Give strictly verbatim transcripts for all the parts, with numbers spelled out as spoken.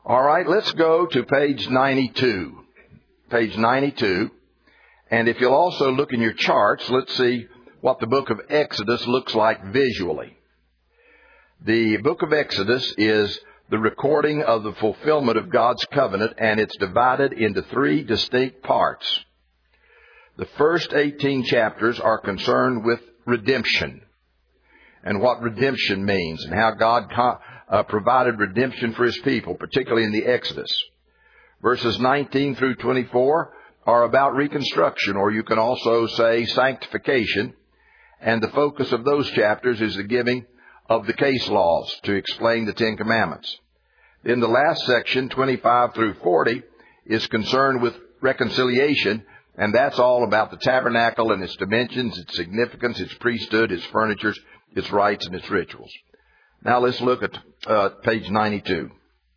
All right, let's go to page ninety-two. Page ninety-two. And if you'll also look in your charts, let's see what the book of Exodus looks like visually. The book of Exodus is the recording of the fulfillment of God's covenant, and it's divided into three distinct parts. The first eighteen chapters are concerned with redemption and what redemption means and how God uh, provided redemption for His people, particularly in the Exodus. Verses nineteen through twenty-four are about reconstruction, or you can also say sanctification, and the focus of those chapters is the giving of the case laws to explain the Ten Commandments. Then the last section, twenty-five through forty, is concerned with reconciliation, and that's all about the tabernacle and its dimensions, its significance, its priesthood, its furnitures, its rites, and its rituals. Now let's look at uh, page ninety-two.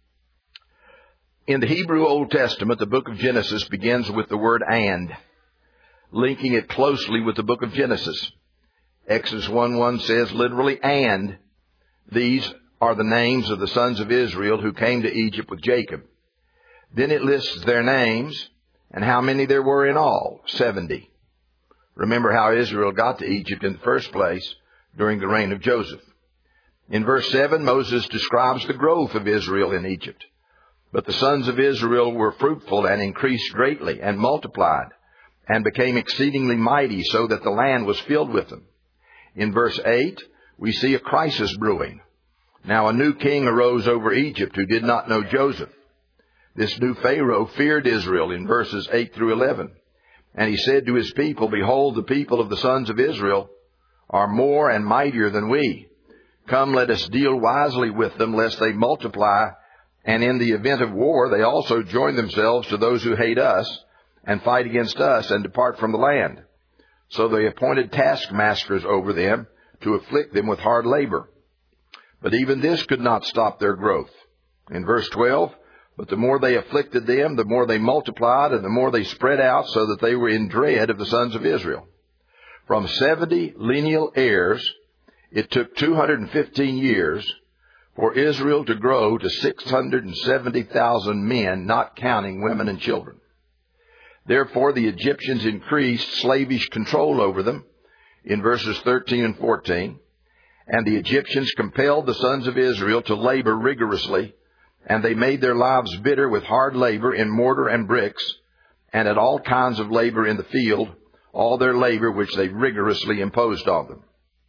In the Hebrew Old Testament, the book of Genesis begins with the word and, linking it closely with the book of Genesis. Exodus one one says literally, and these are the names of the sons of Israel who came to Egypt with Jacob. Then it lists their names and how many there were in all, seventy. Remember how Israel got to Egypt in the first place during the reign of Joseph. In verse seven, Moses describes the growth of Israel in Egypt. But the sons of Israel were fruitful and increased greatly and multiplied and became exceedingly mighty, so that the land was filled with them. In verse eight, we see a crisis brewing. Now a new king arose over Egypt who did not know Joseph. This new Pharaoh feared Israel in verses eight through eleven. And he said to his people, behold, the people of the sons of Israel are more and mightier than we. Come, let us deal wisely with them, lest they multiply, and in the event of war they also join themselves to those who hate us, and fight against us, and depart from the land. So they appointed taskmasters over them to afflict them with hard labor. But even this could not stop their growth. In verse twelve, but the more they afflicted them, the more they multiplied, and the more they spread out, so that they were in dread of the sons of Israel. From seventy lineal heirs, it took two hundred fifteen years for Israel to grow to six hundred seventy thousand men, not counting women and children. Therefore, the Egyptians increased slavish control over them in verses thirteen and fourteen. And the Egyptians compelled the sons of Israel to labor rigorously, and they made their lives bitter with hard labor in mortar and bricks, and at all kinds of labor in the field, all their labor which they rigorously imposed on them.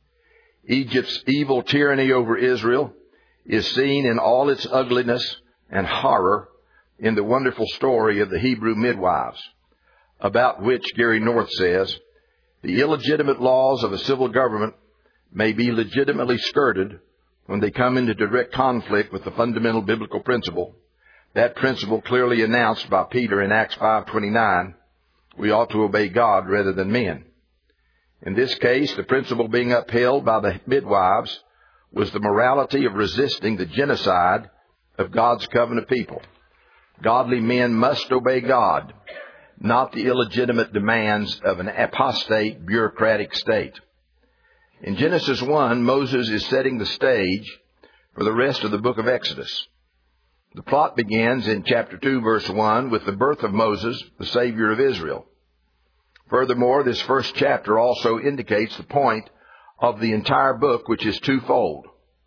Egypt's evil tyranny over Israel is seen in all its ugliness and horror in the wonderful story of the Hebrew midwives, about which Gary North says, the illegitimate laws of a civil government may be legitimately skirted when they come into direct conflict with the fundamental biblical principle. That principle clearly announced by Peter in Acts five twenty-nine, we ought to obey God rather than men. In this case, the principle being upheld by the midwives was the morality of resisting the genocide of God's covenant people. Godly men must obey God, not the illegitimate demands of an apostate bureaucratic state. In Genesis one, Moses is setting the stage for the rest of the book of Exodus. The plot begins in chapter two, verse one, with the birth of Moses, the Savior of Israel. Furthermore, this first chapter also indicates the point of the entire book, which is twofold.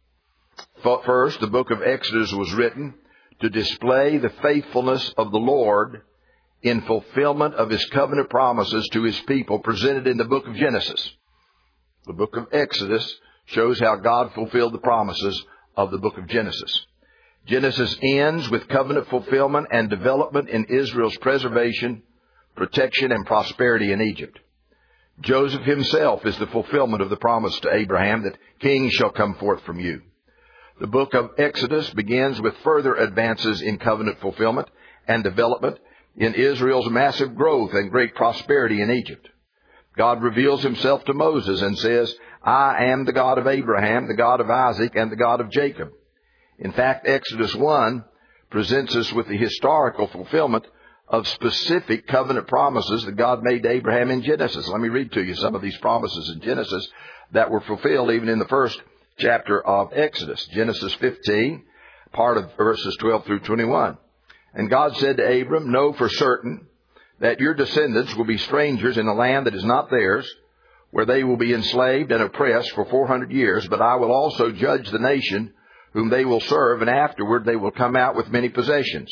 First, the book of Exodus was written to display the faithfulness of the Lord in fulfillment of His covenant promises to His people presented in the book of Genesis. The book of Exodus shows how God fulfilled the promises of the book of Genesis. Genesis ends with covenant fulfillment and development in Israel's preservation, protection, and prosperity in Egypt. Joseph himself is the fulfillment of the promise to Abraham that kings shall come forth from you. The book of Exodus begins with further advances in covenant fulfillment and development in Israel's massive growth and great prosperity in Egypt. God reveals Himself to Moses and says, I am the God of Abraham, the God of Isaac, and the God of Jacob. In fact, Exodus one presents us with the historical fulfillment of specific covenant promises that God made to Abraham in Genesis. Let me read to you some of these promises in Genesis that were fulfilled even in the first chapter of Exodus. Genesis fifteen, part of verses twelve through twenty-one. And God said to Abram, know for certain that your descendants will be strangers in a land that is not theirs, where they will be enslaved and oppressed for four hundred years. But I will also judge the nation whom they will serve, and afterward they will come out with many possessions.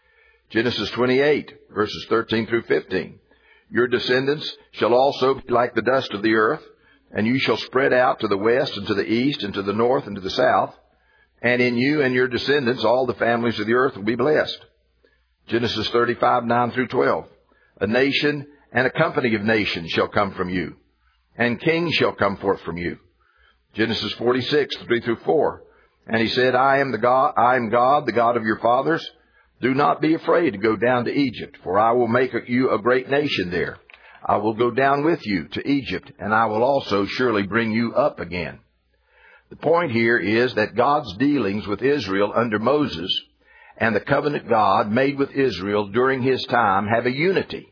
Genesis twenty-eight, verses thirteen through fifteen. Your descendants shall also be like the dust of the earth, and you shall spread out to the west and to the east and to the north and to the south. And in you and your descendants all the families of the earth will be blessed. Genesis thirty-five, nine through twelve. A nation and a company of nations shall come from you, and kings shall come forth from you. Genesis forty-six, three through four. And he said, I am the God, I am God, the God of your fathers. Do not be afraid to go down to Egypt, for I will make you a great nation there. I will go down with you to Egypt, and I will also surely bring you up again. The point here is that God's dealings with Israel under Moses and the covenant God made with Israel during his time have a unity,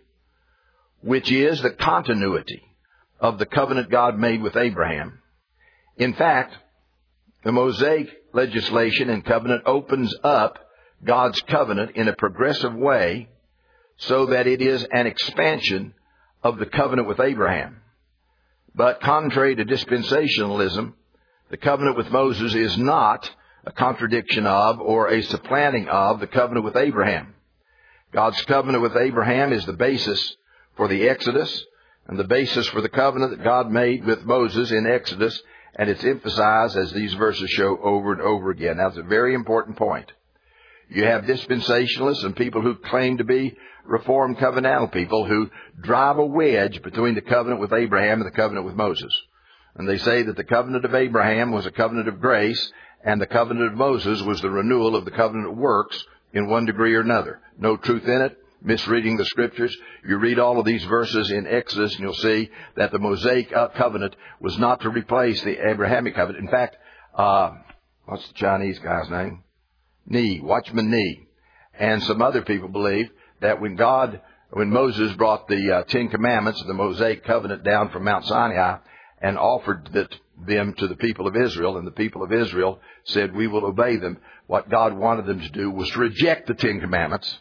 which is the continuity of the covenant God made with Abraham. In fact, the Mosaic legislation and covenant opens up God's covenant in a progressive way so that it is an expansion of the covenant with Abraham. But contrary to dispensationalism, the covenant with Moses is not a contradiction of or a supplanting of the covenant with Abraham. God's covenant with Abraham is the basis for the Exodus and the basis for the covenant that God made with Moses in Exodus, and it's emphasized, as these verses show, over and over again. That's a very important point. You have dispensationalists and people who claim to be Reformed covenantal people who drive a wedge between the covenant with Abraham and the covenant with Moses. And they say that the covenant of Abraham was a covenant of grace, and the covenant of Moses was the renewal of the covenant of works in one degree or another. No truth in it, misreading the Scriptures. You read all of these verses in Exodus, and you'll see that the Mosaic covenant was not to replace the Abrahamic covenant. In fact, uh, what's the Chinese guy's name? Nee, Watchman Nee, and some other people believe that when God, when Moses brought the uh, Ten Commandments of the Mosaic covenant down from Mount Sinai and offered it, them to the people of Israel, and the people of Israel said, we will obey them, what God wanted them to do was to reject the Ten Commandments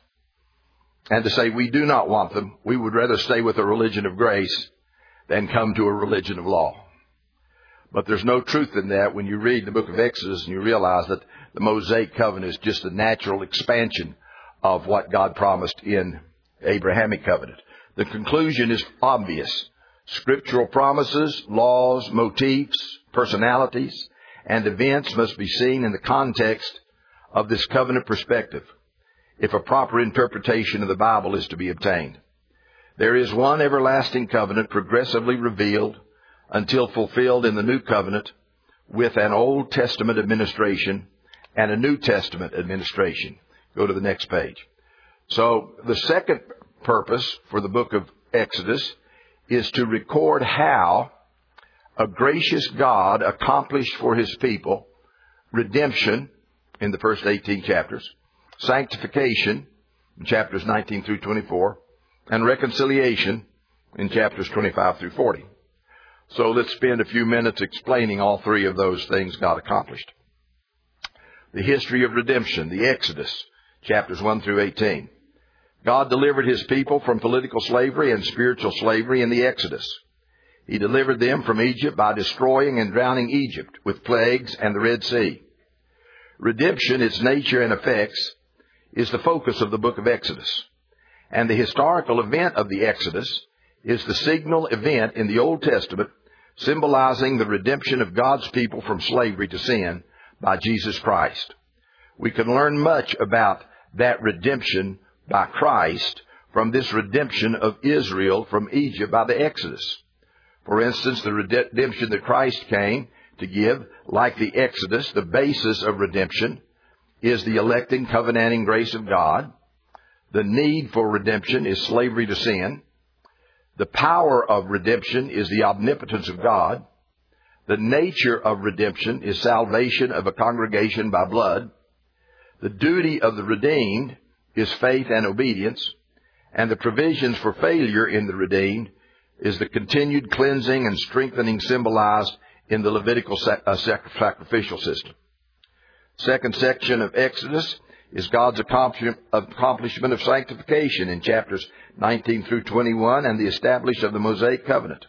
and to say, we do not want them. We would rather stay with a religion of grace than come to a religion of law. But there's no truth in that when you read the book of Exodus and you realize that the Mosaic covenant is just a natural expansion of what God promised in Abrahamic covenant. The conclusion is obvious. Scriptural promises, laws, motifs, personalities, and events must be seen in the context of this covenant perspective if a proper interpretation of the Bible is to be obtained. There is one everlasting covenant progressively revealed until fulfilled in the new covenant with an Old Testament administration and a New Testament administration. Go to the next page. So the second purpose for the book of Exodus is to record how a gracious God accomplished for his people redemption in the first eighteen chapters, sanctification in chapters nineteen through twenty-four, and reconciliation in chapters twenty-five through forty. So let's spend a few minutes explaining all three of those things God accomplished. The history of redemption, the Exodus, chapters one through eighteen. God delivered his people from political slavery and spiritual slavery in the Exodus. He delivered them from Egypt by destroying and drowning Egypt with plagues and the Red Sea. Redemption, its nature and effects, is the focus of the book of Exodus. And the historical event of the Exodus is the signal event in the Old Testament symbolizing the redemption of God's people from slavery to sin by Jesus Christ. We can learn much about that redemption by Christ from this redemption of Israel from Egypt by the Exodus. For instance, the redemption that Christ came to give, like the Exodus, the basis of redemption is the electing, covenanting grace of God. The need for redemption is slavery to sin. The power of redemption is the omnipotence of God. The nature of redemption is salvation of a congregation by blood. The duty of the redeemed is faith and obedience. And the provisions for failure in the redeemed is the continued cleansing and strengthening symbolized in the Levitical sac- uh, sacrificial system. Second section of Exodus is God's accomplishment of sanctification in chapters nineteen through twenty-one and the establishment of the Mosaic covenant.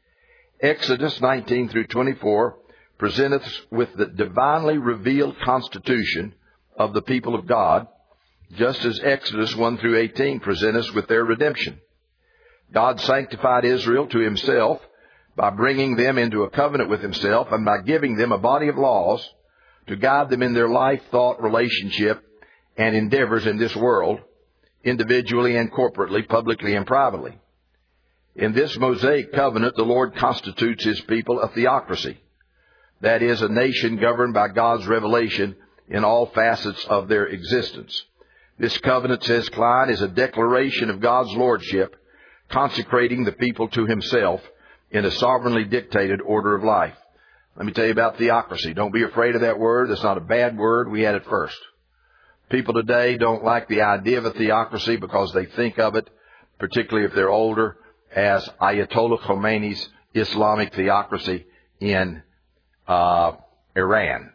Exodus nineteen through twenty-four presenteth us with the divinely revealed constitution of the people of God, just as Exodus one through eighteen present us with their redemption. God sanctified Israel to himself by bringing them into a covenant with himself and by giving them a body of laws to guide them in their life, thought, relationship, and endeavors in this world, individually and corporately, publicly and privately. In this Mosaic covenant, the Lord constitutes his people a theocracy. That is, a nation governed by God's revelation in all facets of their existence. This covenant, says Klein, is a declaration of God's lordship, consecrating the people to himself in a sovereignly dictated order of life. Let me tell you about theocracy. Don't be afraid of that word. It's not a bad word. We had it first. People today don't like the idea of a theocracy because they think of it, particularly if they're older, as Ayatollah Khomeini's Islamic theocracy in uh, Iran,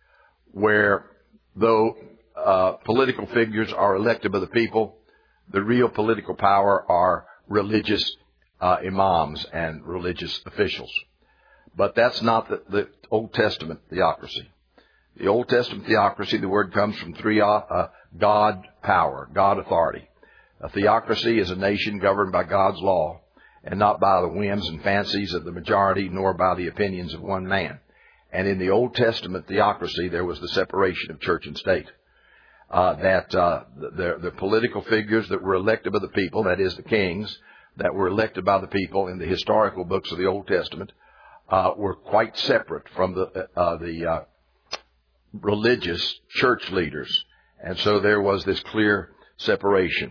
where though uh, political figures are elected by the people, the real political power are religious uh, imams and religious officials. But that's not the, the Old Testament theocracy. The Old Testament theocracy, the word comes from three, uh, God power, God authority. A theocracy is a nation governed by God's law and not by the whims and fancies of the majority, nor by the opinions of one man. And in the Old Testament theocracy, there was the separation of church and state. Uh, that uh, the, the political figures that were elected by the people, that is the kings, that were elected by the people in the historical books of the Old Testament, uh, were quite separate from the uh, the uh, religious church leaders. And so there was this clear separation.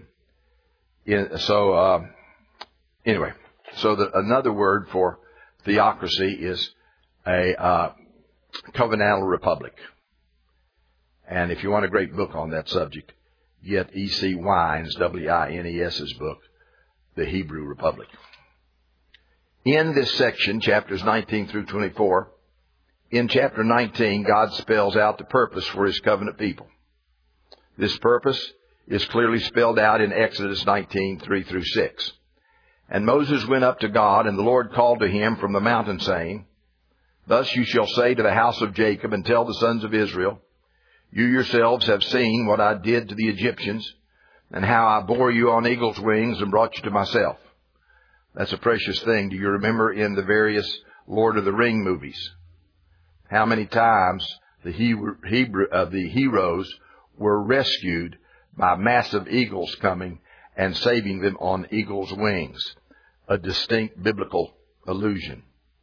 In, so uh, anyway, so the, another word for theocracy is a uh, covenantal republic. And if you want a great book on that subject, get E C Wines, W I N E S's book, The Hebrew Republic. In this section, chapters nineteen through twenty-four, in chapter nineteen, God spells out the purpose for his covenant people. This purpose is clearly spelled out in Exodus nineteen, three through six. And Moses went up to God, and the Lord called to him from the mountain, saying, Thus you shall say to the house of Jacob, and tell the sons of Israel, You yourselves have seen what I did to the Egyptians, and how I bore you on eagle's wings and brought you to myself. That's a precious thing. Do you remember in the various Lord of the Ring movies how many times the Hebrew, Hebrew uh, the heroes were rescued by massive eagles coming and saving them on eagle's wings? A distinct biblical allusion.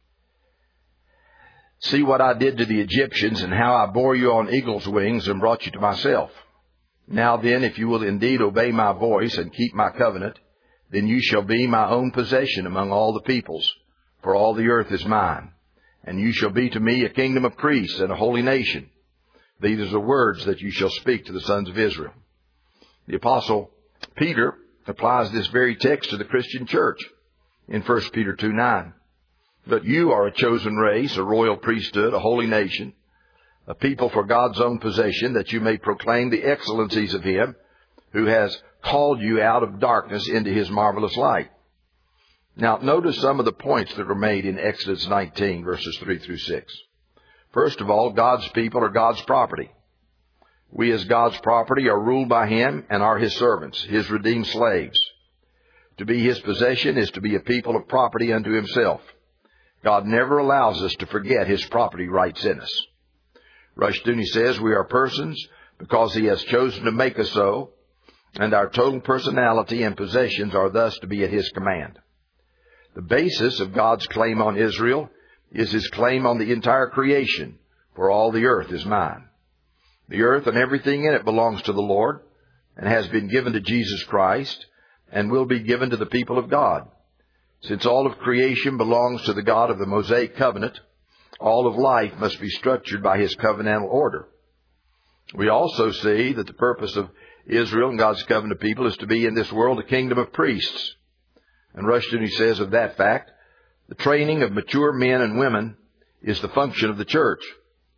See what I did to the Egyptians, and how I bore you on eagle's wings and brought you to myself. Now then, if you will indeed obey my voice and keep my covenant, then you shall be my own possession among all the peoples, for all the earth is mine. And you shall be to me a kingdom of priests and a holy nation. These are the words that you shall speak to the sons of Israel. The Apostle Peter applies this very text to the Christian church in First Peter two nine. But you are a chosen race, a royal priesthood, a holy nation, a people for God's own possession, that you may proclaim the excellencies of him who has called you out of darkness into his marvelous light. Now, notice some of the points that are made in Exodus nineteen, verses three through six. First of all, God's people are God's property. We as God's property are ruled by him and are his servants, his redeemed slaves. To be his possession is to be a people of property unto himself. God never allows us to forget his property rights in us. Rushdoony says we are persons because he has chosen to make us so, and our total personality and possessions are thus to be at his command. The basis of God's claim on Israel is his claim on the entire creation, for all the earth is mine. The earth and everything in it belongs to the Lord, and has been given to Jesus Christ, and will be given to the people of God. Since all of creation belongs to the God of the Mosaic covenant, all of life must be structured by his covenantal order. We also see that the purpose of Israel and God's covenant people is to be in this world a kingdom of priests. And Rushdoony says of that fact, the training of mature men and women is the function of the church.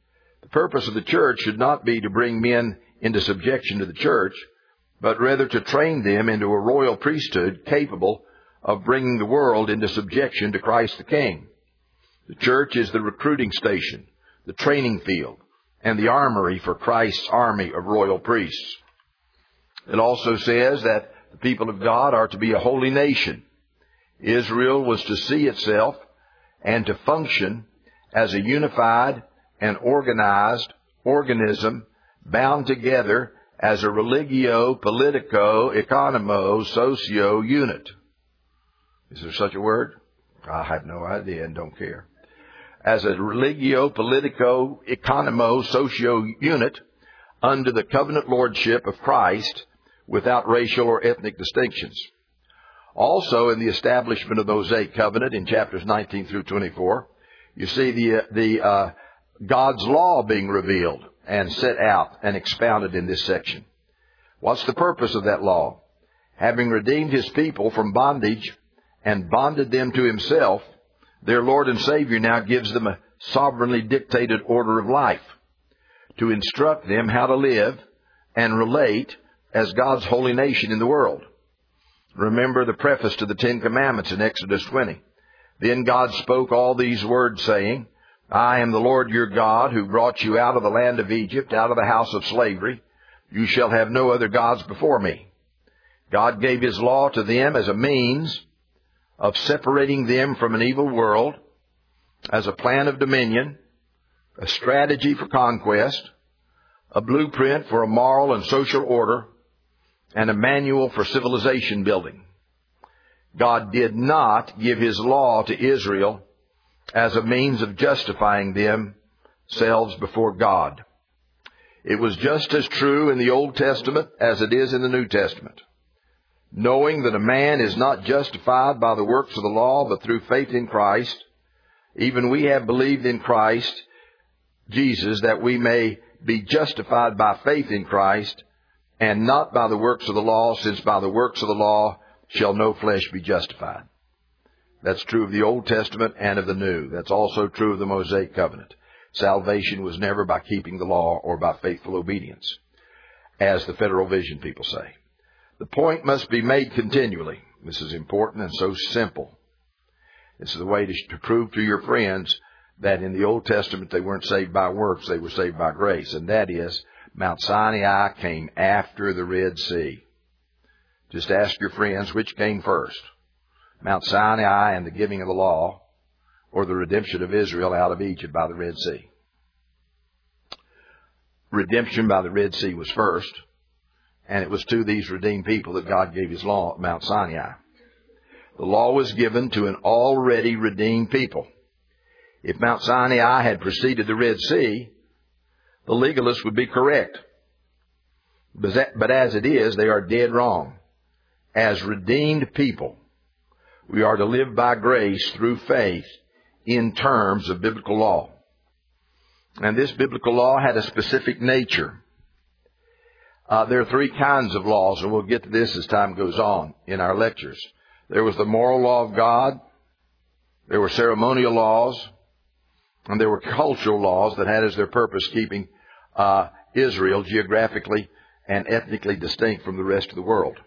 The purpose of the church should not be to bring men into subjection to the church, but rather to train them into a royal priesthood capable of bringing the world into subjection to Christ the King. The church is the recruiting station, the training field, and the armory for Christ's army of royal priests. It also says that the people of God are to be a holy nation. Israel was to see itself and to function as a unified and organized organism bound together as a religio, politico, economo, socio unit. Is there such a word? I have no idea and don't care. As a religio, politico, economo, socio unit under the covenant lordship of Christ without racial or ethnic distinctions. Also, in the establishment of the Mosaic covenant in chapters nineteen through twenty-four, you see the, the uh, God's law being revealed and set out and expounded in this section. What's the purpose of that law? Having redeemed His people from bondage and bonded them to Himself, their Lord and Savior now gives them a sovereignly dictated order of life to instruct them how to live and relate as God's holy nation in the world. Remember the preface to the Ten Commandments in Exodus twenty. Then God spoke all these words, saying, I am the Lord your God, who brought you out of the land of Egypt, out of the house of slavery. You shall have no other gods before me. God gave His law to them as a means of separating them from an evil world, as a plan of dominion, a strategy for conquest, a blueprint for a moral and social order, and a manual for civilization building. God did not give His law to Israel as a means of justifying themselves before God. It was just as true in the Old Testament as it is in the New Testament. Knowing that a man is not justified by the works of the law, but through faith in Christ, even we have believed in Christ Jesus, that we may be justified by faith in Christ, and not by the works of the law, since by the works of the law shall no flesh be justified. That's true of the Old Testament and of the New. That's also true of the Mosaic covenant. Salvation was never by keeping the law or by faithful obedience, as the Federal Vision people say. The point must be made continually. This is important and so simple. This is the way to, to prove to your friends that in the Old Testament they weren't saved by works, they were saved by grace. And that is, Mount Sinai came after the Red Sea. Just ask your friends which came first, Mount Sinai and the giving of the law, or the redemption of Israel out of Egypt by the Red Sea. Redemption by the Red Sea was first, and it was to these redeemed people that God gave His law at Mount Sinai. The law was given to an already redeemed people. If Mount Sinai had preceded the Red Sea, the legalists would be correct. But as it is, they are dead wrong. As redeemed people, we are to live by grace through faith in terms of biblical law. And this biblical law had a specific nature. Uh, there are three kinds of laws, and we'll get to this as time goes on in our lectures. There was the moral law of God, there were ceremonial laws, and there were cultural laws that had as their purpose keeping uh, Israel geographically and ethnically distinct from the rest of the world.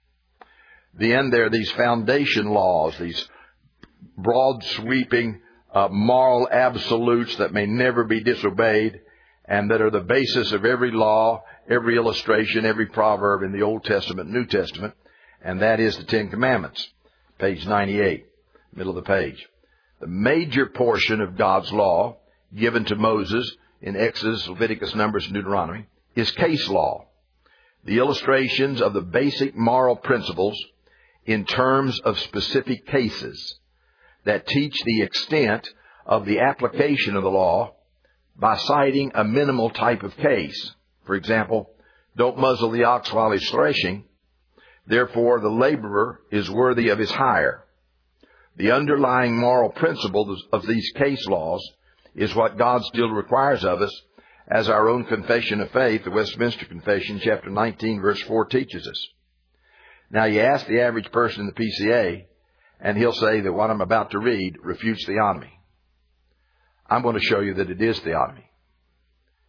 Then there are these foundation laws, these broad sweeping uh, moral absolutes that may never be disobeyed, and that are the basis of every law, every illustration, every proverb in the Old Testament and New Testament, and that is the Ten Commandments. Page ninety-eight, middle of the page. The major portion of God's law given to Moses in Exodus, Leviticus, Numbers, and Deuteronomy is case law, the illustrations of the basic moral principles in terms of specific cases that teach the extent of the application of the law by citing a minimal type of case. For example, don't muzzle the ox while he's threshing. Therefore, the laborer is worthy of his hire. The underlying moral principle of these case laws is what God still requires of us, as our own confession of faith, the Westminster Confession, chapter nineteen, verse four, teaches us. Now, you ask the average person in the P C A, and he'll say that what I'm about to read refutes theonomy. I'm going to show you that it is theonomy.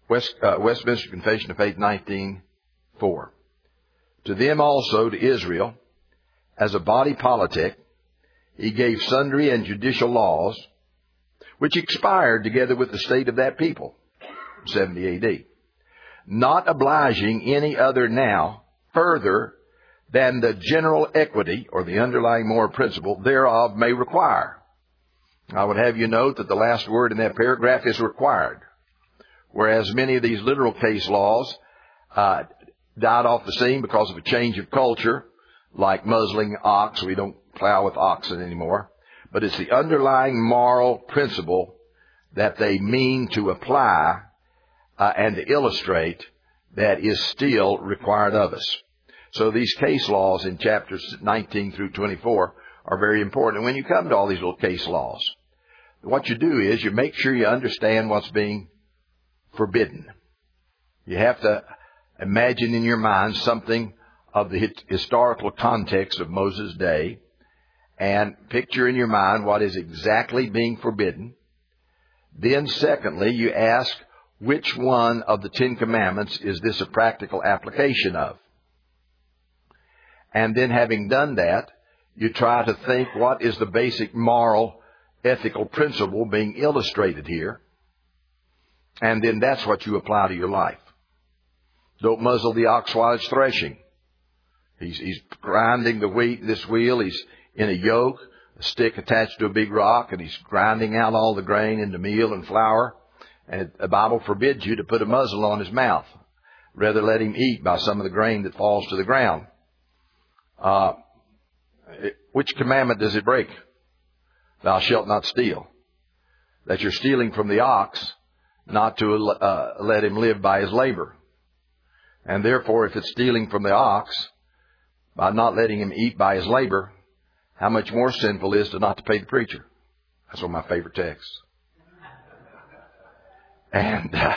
West, uh, Westminster Confession of Faith nineteen four. To them also, to Israel, as a body politic, he gave sundry and judicial laws, which expired together with the state of that people, seventy A D, not obliging any other now further than the general equity or the underlying moral principle thereof may require. I would have you note that the last word in that paragraph is required, whereas many of these literal case laws uh, died off the scene because of a change of culture, like muzzling ox. We don't plow with oxen anymore. But it's the underlying moral principle that they mean to apply uh, and to illustrate that is still required of us. So these case laws in chapters nineteen through twenty-four are very important. And when you come to all these little case laws, what you do is you make sure you understand what's being forbidden. You have to imagine in your mind something of the historical context of Moses' day and picture in your mind what is exactly being forbidden. Then secondly, you ask, which one of the Ten Commandments is this a practical application of? And then having done that, you try to think, what is the basic moral, ethical principle being illustrated here? And then that's what you apply to your life. Don't muzzle the ox while it's threshing. He's, he's grinding the wheat, this wheel. He's in a yoke, a stick attached to a big rock, and he's grinding out all the grain into meal and flour. And the Bible forbids you to put a muzzle on his mouth. Rather let him eat by some of the grain that falls to the ground. Uh, which commandment does it break? Thou shalt not steal. That you're stealing from the ox, not to uh, let him live by his labor. And therefore, if it's stealing from the ox, by not letting him eat by his labor, how much more sinful is to not to pay the preacher? That's one of my favorite texts. And uh,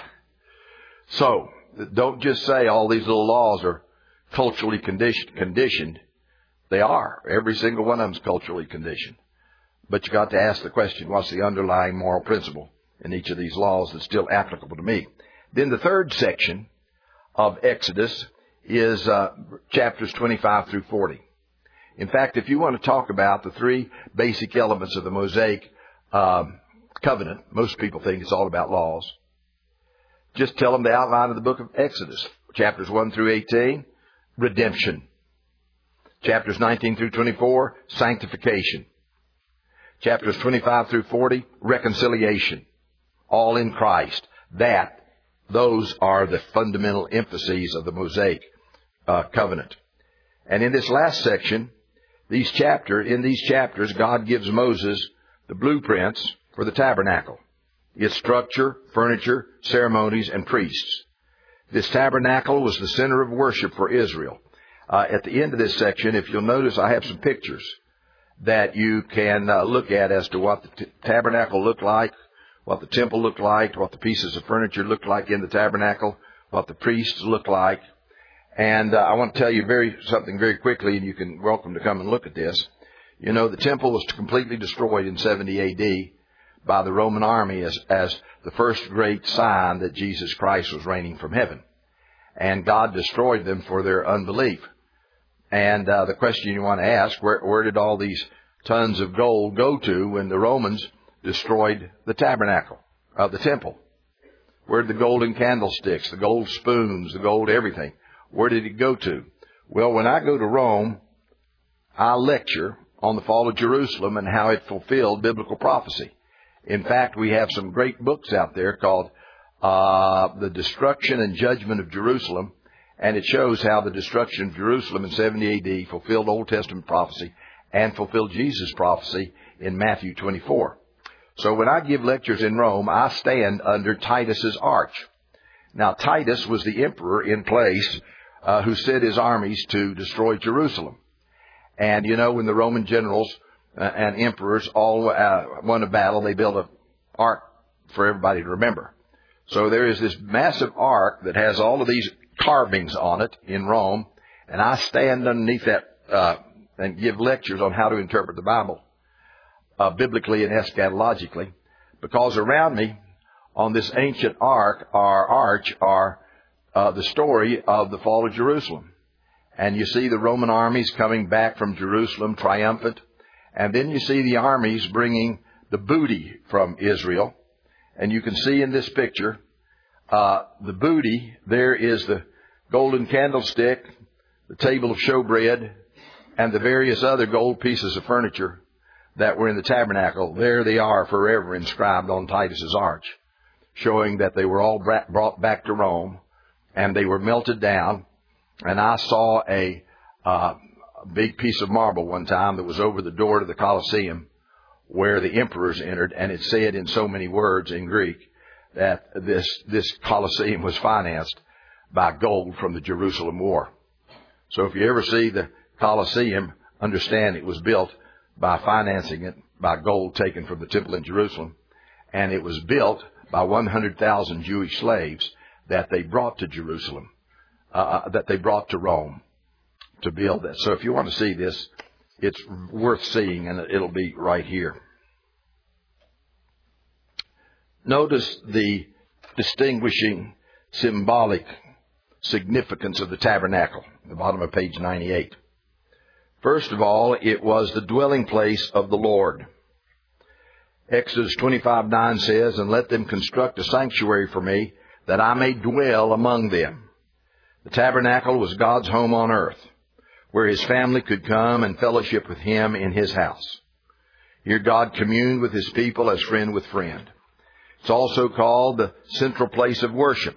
so, don't just say all these little laws are culturally conditioned. conditioned. They are. Every single one of them is culturally conditioned. But you got to ask the question, what's the underlying moral principle in each of these laws that's still applicable to me? Then the third section of Exodus is uh, chapters twenty-five through forty. In fact, if you want to talk about the three basic elements of the Mosaic um, covenant, most people think it's all about laws. Just tell them the outline of the book of Exodus. Chapters one through eighteen, redemption. Chapters nineteen through twenty-four, sanctification. Chapters twenty-five through forty, reconciliation. All in Christ. That, those are the fundamental emphases of the Mosaic uh, covenant. And in this last section, these chapter, in these chapters, God gives Moses the blueprints for the tabernacle. Its structure, furniture, ceremonies, and priests. This tabernacle was the center of worship for Israel. Uh, at the end of this section, if you'll notice, I have some pictures that you can uh, look at as to what the t- tabernacle looked like, what the temple looked like, what the pieces of furniture looked like in the tabernacle, what the priests looked like. And uh, I want to tell you very something very quickly, and you can welcome to come and look at this. You know, the temple was completely destroyed in seventy A D by the Roman army as, as the first great sign that Jesus Christ was reigning from heaven. And God destroyed them for their unbelief. And uh, the question you want to ask, where, where did all these tons of gold go to when the Romans destroyed the tabernacle, uh, the temple? Where did the golden candlesticks, the gold spoons, the gold everything, where did it go to? Well, when I go to Rome, I lecture on the fall of Jerusalem and how it fulfilled biblical prophecy. In fact, we have some great books out there called uh, The Destruction and Judgment of Jerusalem. And it shows how the destruction of Jerusalem in seventy A D fulfilled Old Testament prophecy and fulfilled Jesus' prophecy in Matthew twenty-four. So when I give lectures in Rome, I stand under Titus's arch. Now, Titus was the emperor in place uh, who sent his armies to destroy Jerusalem. And, you know, when the Roman generals uh, and emperors all uh, won a battle, they built an ark for everybody to remember. So there is this massive ark that has all of these carvings on it in Rome, and I stand underneath that uh, and give lectures on how to interpret the Bible uh, biblically and eschatologically, because around me on this ancient ark or arch are uh, the story of the fall of Jerusalem. And you see the Roman armies coming back from Jerusalem triumphant. And then you see the armies bringing the booty from Israel. And you can see in this picture, uh, the booty, there is the golden candlestick, the table of showbread, and the various other gold pieces of furniture that were in the tabernacle. There they are forever inscribed on Titus's arch, showing that they were all brought back to Rome and they were melted down. And I saw a uh, big piece of marble one time that was over the door to the Colosseum where the emperors entered, and it said in so many words in Greek that this, this Colosseum was financed by gold from the Jerusalem War. So if you ever see the Colosseum, understand it was built by financing it by gold taken from the temple in Jerusalem. And it was built by one hundred thousand Jewish slaves that they brought to Jerusalem, uh, that they brought to Rome to build that. So if you want to see this, it's worth seeing, and it'll be right here. Notice the distinguishing symbolic significance of the tabernacle, at the bottom of page ninety-eight. First of all, it was the dwelling place of the Lord. Exodus twenty-five nine says, "And let them construct a sanctuary for me, that I may dwell among them." The tabernacle was God's home on earth, where His family could come and fellowship with Him in His house. Here God communed with His people as friend with friend. It's also called the central place of worship.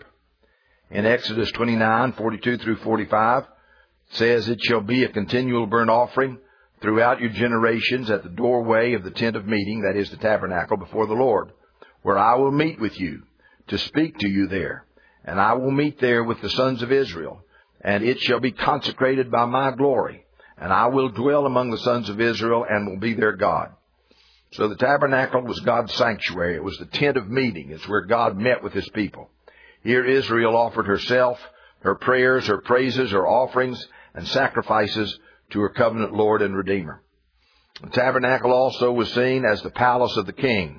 In Exodus twenty-nine forty-two through forty-five, it says, "It shall be a continual burnt offering throughout your generations at the doorway of the tent of meeting," that is the tabernacle, "before the Lord, where I will meet with you to speak to you there. And I will meet there with the sons of Israel. And it shall be consecrated by my glory. And I will dwell among the sons of Israel and will be their God." So the tabernacle was God's sanctuary. It was the tent of meeting. It's where God met with His people. Here Israel offered herself, her prayers, her praises, her offerings, and sacrifices to her covenant Lord and Redeemer. The tabernacle also was seen as the palace of the king.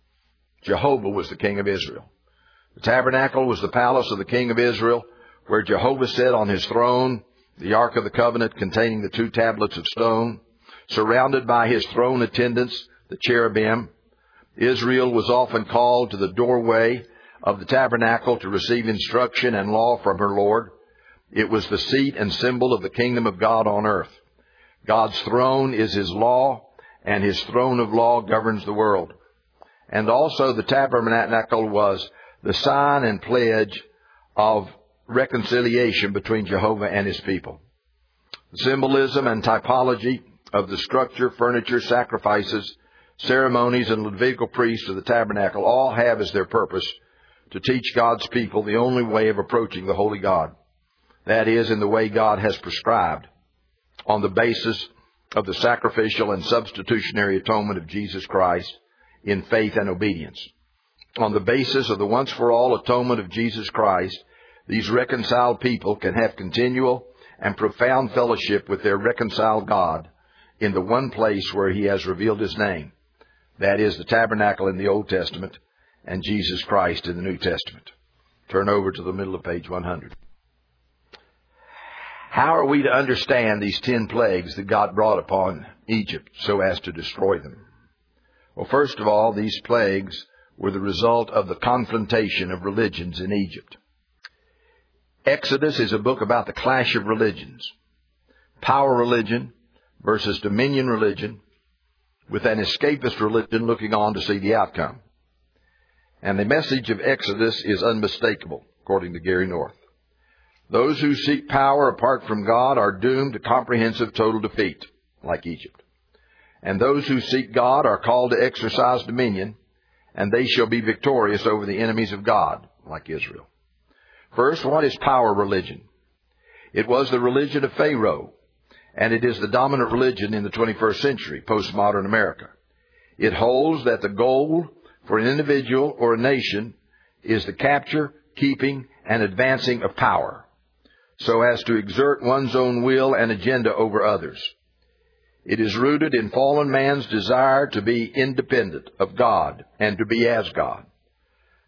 Jehovah was the king of Israel. The tabernacle was the palace of the king of Israel, where Jehovah sat on His throne, the Ark of the Covenant containing the two tablets of stone, surrounded by His throne attendants, the cherubim. Israel was often called to the doorway of the tabernacle to receive instruction and law from her Lord. It was the seat and symbol of the kingdom of God on earth. God's throne is His law, and His throne of law governs the world. And also the tabernacle was the sign and pledge of reconciliation between Jehovah and His people. The symbolism and typology of the structure, furniture, sacrifices, ceremonies, and Levitical priests of the tabernacle all have as their purpose to teach God's people the only way of approaching the holy God. That is, in the way God has prescribed, on the basis of the sacrificial and substitutionary atonement of Jesus Christ in faith and obedience. On the basis of the once-for-all atonement of Jesus Christ, these reconciled people can have continual and profound fellowship with their reconciled God in the one place where He has revealed His name. That is the tabernacle in the Old Testament and Jesus Christ in the New Testament. Turn over to the middle of page one hundred. How are we to understand these ten plagues that God brought upon Egypt so as to destroy them? Well, first of all, these plagues were the result of the confrontation of religions in Egypt. Exodus is a book about the clash of religions. Power religion versus dominion religion, with an escapist religion looking on to see the outcome. And the message of Exodus is unmistakable, according to Gary North. Those who seek power apart from God are doomed to comprehensive total defeat, like Egypt. And those who seek God are called to exercise dominion, and they shall be victorious over the enemies of God, like Israel. First, what is power religion? It was the religion of Pharaoh, and it is the dominant religion in the twenty-first century, postmodern America. It holds that the goal for an individual or a nation is the capture, keeping, and advancing of power, so as to exert one's own will and agenda over others. It is rooted in fallen man's desire to be independent of God and to be as God.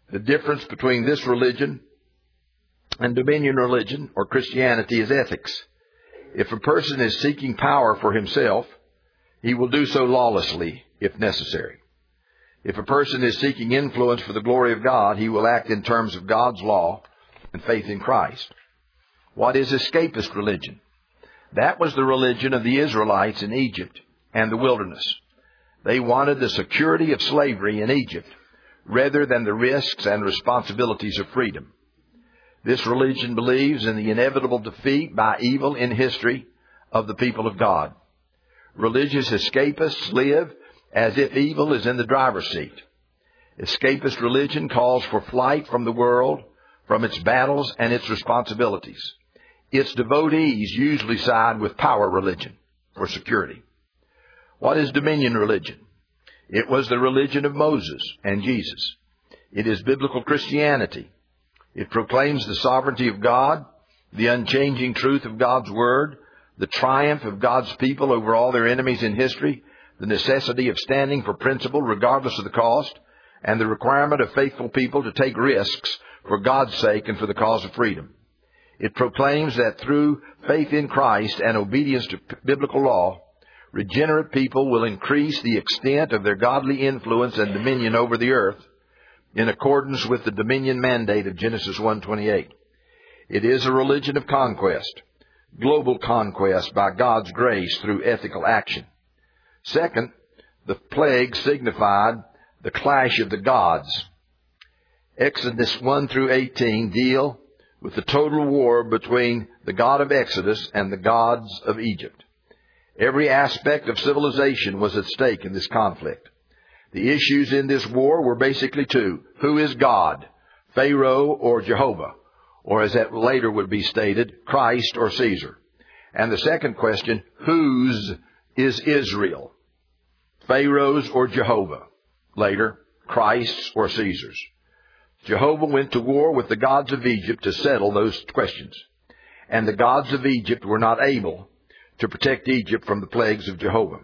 The difference between this religion and dominion religion or Christianity is ethics. If a person is seeking power for himself, he will do so lawlessly if necessary. If a person is seeking influence for the glory of God, he will act in terms of God's law and faith in Christ. What is escapist religion? That was the religion of the Israelites in Egypt and the wilderness. They wanted the security of slavery in Egypt rather than the risks and responsibilities of freedom. This religion believes in the inevitable defeat by evil in history of the people of God. Religious escapists live as if evil is in the driver's seat. Escapist religion calls for flight from the world, from its battles and its responsibilities. Its devotees usually side with power religion for security. What is dominion religion? It was the religion of Moses and Jesus. It is biblical Christianity. It proclaims the sovereignty of God, the unchanging truth of God's Word, the triumph of God's people over all their enemies in history, the necessity of standing for principle regardless of the cost, and the requirement of faithful people to take risks for God's sake and for the cause of freedom. It proclaims that through faith in Christ and obedience to biblical law, regenerate people will increase the extent of their godly influence and dominion over the earth in accordance with the dominion mandate of Genesis one twenty-eight. It is a religion of conquest, global conquest by God's grace through ethical action. Second, the plagues signified the clash of the gods. Exodus one through eighteen deal with the total war between the God of Exodus and the gods of Egypt. Every aspect of civilization was at stake in this conflict. The issues in this war were basically two. Who is God? Pharaoh or Jehovah? Or as that later would be stated, Christ or Caesar? And the second question, whose is Israel? Pharaoh's or Jehovah? Later, Christ's or Caesar's? Jehovah went to war with the gods of Egypt to settle those questions. And the gods of Egypt were not able to protect Egypt from the plagues of Jehovah.